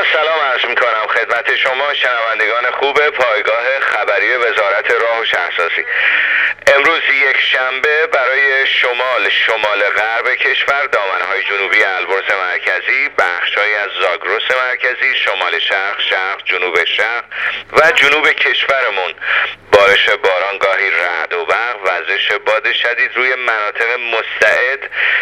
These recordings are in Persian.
سلام عرض میکنم خدمت شما شنوندگان خوب پایگاه خبری وزارت راه و شهرسازی. امروز یک شنبه برای شمال غرب کشور، دامنه‌های جنوبی البرز مرکزی، بخش‌هایی از زاگرس مرکزی، شمال شرق، جنوب شرق و جنوب کشورمون بارش باران، گاهی رعد و برق، وزش باد شدید روی مناطق مستعد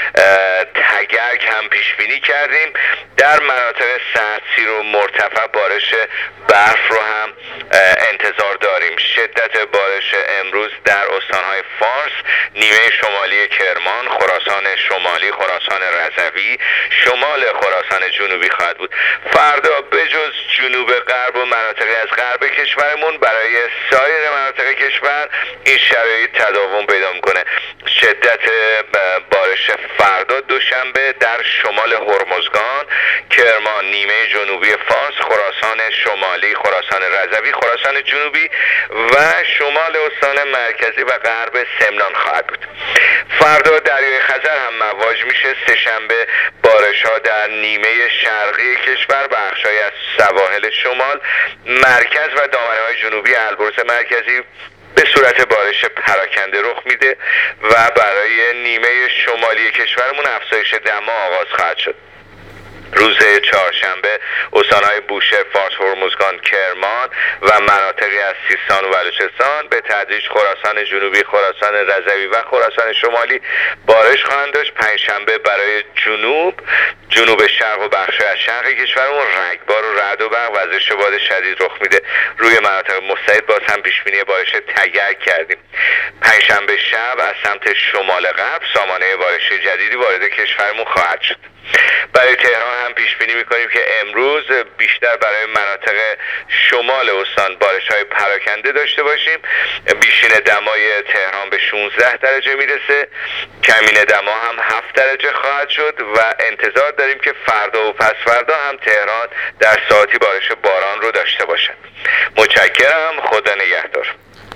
تگرگ هم پیش بینی کردیم. در مناطق سردسیر و مرتفع بارش برف رو هم انتظار داریم. شدت بارش امروز در استانهای فارس، نیمه شمالی کرمان، خراسان شمالی، خراسان رضوی، شمال خراسان جنوبی خواهد بود. فردا بجز جنوب غرب و مناطقی از غرب کشورمون، برای سایر مناطق کشور این شرایط تداوم پیدا میکنه. شدت بارش فردا دوشنبه در شمال هرمزگان، کرمان، نیمه جنوبی فارس، خراسان شمالی، خراسان رضوی، خراسان جنوبی و شمال استان مرکزی و غرب سمنان خواهد بود. فردا دریای خزر هم مواج میشه. سه‌شنبه بارش ها در نیمه شرقی کشور، بخش‌هایی از سواحل شمال، مرکز و دامنه‌های جنوبی البرز مرکزی به صورت بارش پراکنده رخ میده و برای نیمه شمالی کشورمون افزایش دما آغاز خواهد شد. روز چهارشنبه استانهای بوشهر، فارس، هرمزگان، کرمان و مناطقی از سیستان و بلوچستان به تدریج خراسان جنوبی، خراسان رضوی و خراسان شمالی بارش خواهند داشت. پنجشنبه برای جنوب شرق و بخشی از شرق کشورمون رگبار و رعد و برق، وزش باد شدید رخ میده. روی مناطق مستعد باز هم پیش بینی بارش تگرگ کردیم. پنجشنبه شب از سمت شمال غرب سامانه بارش جدیدی وارد کشورمون خواهد شد. برای تهران هم پیش بینی میکنیم که امروز بیشتر برای مناطق شمال استان بارش‌های پراکنده داشته باشیم. بیشین دمای تهران به 16 درجه میرسه، کمین دما هم 7 درجه خواهد شد و انتظار داریم که فردا و پس فردا هم تهران در ساعتی بارش باران رو داشته باشد. متشکرم. خدا نگهدار.